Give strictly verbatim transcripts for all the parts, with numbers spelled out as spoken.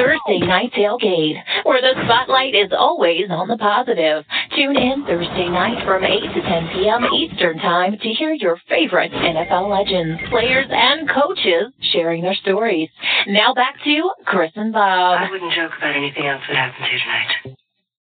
Thursday Night Tailgate, where the spotlight is always on the positive. Tune in Thursday night from eight to ten p.m. Eastern Time to hear your favorite N F L legends, players, and coaches sharing their stories. Now back to Chris and Bob. I wouldn't joke about anything else that happens here tonight.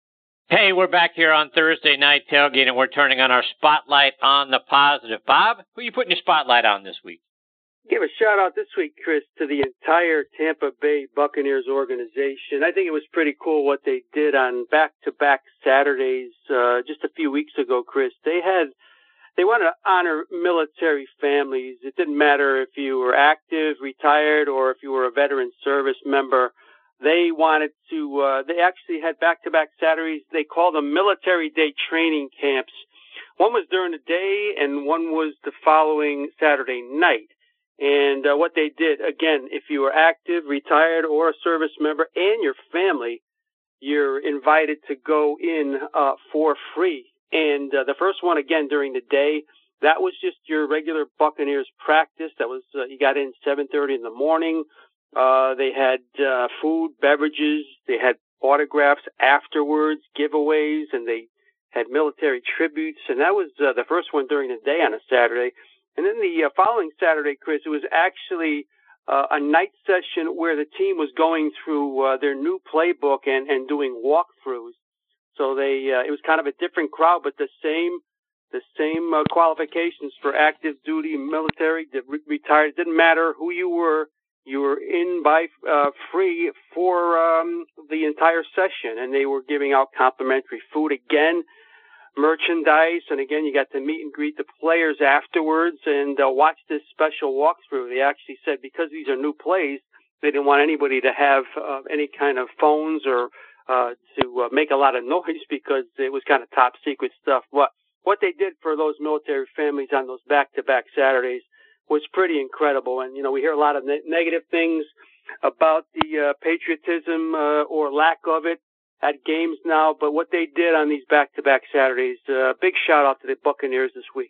Hey, we're back here on Thursday Night Tailgate, and we're turning on our spotlight on the positive. Bob, who are you putting your spotlight on this week? Give a shout out this week, Chris, to the entire Tampa Bay Buccaneers organization. I think it was pretty cool what they did on back-to-back Saturdays uh, just a few weeks ago, Chris. They had they wanted to honor military families. It didn't matter if you were active, retired, or if you were a veteran service member. They wanted to. Uh, they actually had back-to-back Saturdays. They called them Military Day training camps. One was during the day, and one was the following Saturday night. And uh, what they did, again, if you were active, retired, or a service member, and your family, you're invited to go in uh, for free. And uh, the first one, again, during the day, that was just your regular Buccaneers practice. That was uh, you got in seven thirty in the morning. Uh, they had uh, food, beverages. They had autographs afterwards, giveaways, and they had military tributes. And that was uh, the first one during the day on a Saturday. And then the uh, following Saturday, Chris, it was actually uh, a night session where the team was going through uh, their new playbook and, and doing walkthroughs. So they uh, it was kind of a different crowd, but the same the same uh, qualifications for active duty, military, re- retired. It didn't matter who you were. You were in by uh, free for um, the entire session, and they were giving out complimentary food again. Merchandise, and again, you got to meet and greet the players afterwards and uh, watch this special walkthrough. They actually said because these are new plays, they didn't want anybody to have uh, any kind of phones or uh, to uh, make a lot of noise because it was kind of top secret stuff. What what they did for those military families on those back-to-back Saturdays was pretty incredible. And, you know, we hear a lot of ne- negative things about the uh, patriotism uh, or lack of it at games now, but what they did on these back-to-back Saturdays, uh, big shout-out to the Buccaneers this week.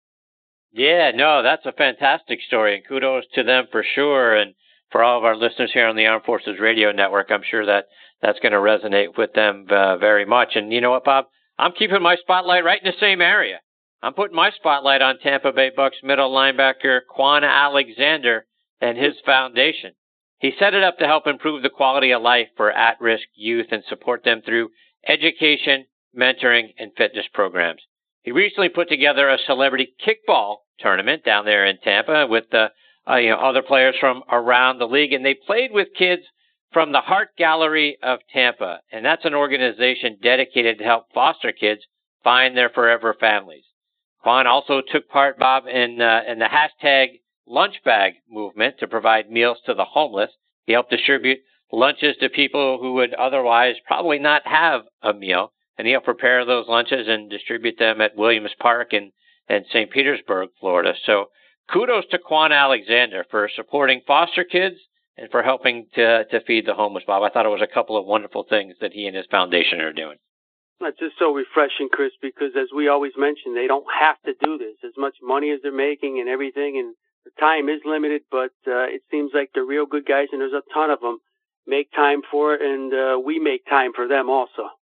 Yeah, no, that's a fantastic story, and kudos to them for sure, and for all of our listeners here on the Armed Forces Radio Network, I'm sure that that's going to resonate with them uh, very much. And you know what, Bob? I'm keeping my spotlight right in the same area. I'm putting my spotlight on Tampa Bay Bucs middle linebacker Quan Alexander and his foundation. He set it up to help improve the quality of life for at-risk youth and support them through education, mentoring, and fitness programs. He recently put together a celebrity kickball tournament down there in Tampa with uh, uh, you know, other players from around the league, and they played with kids from the Heart Gallery of Tampa, and that's an organization dedicated to help foster kids find their forever families. Quan also took part, Bob, in, uh, in the hashtag lunch bag movement to provide meals to the homeless. He helped distribute lunches to people who would otherwise probably not have a meal, and he helped prepare those lunches and distribute them at Williams Park in, in Saint Petersburg, Florida. So kudos to Quan Alexander for supporting foster kids and for helping to, to feed the homeless, Bob. I thought it was a couple of wonderful things that he and his foundation are doing. That's just so refreshing, Chris, because as we always mention, they don't have to do this. As much money as they're making and everything, and the time is limited, but uh, it seems like they're real good guys, and there's a ton of them. Make time for it, and uh, we make time for them also.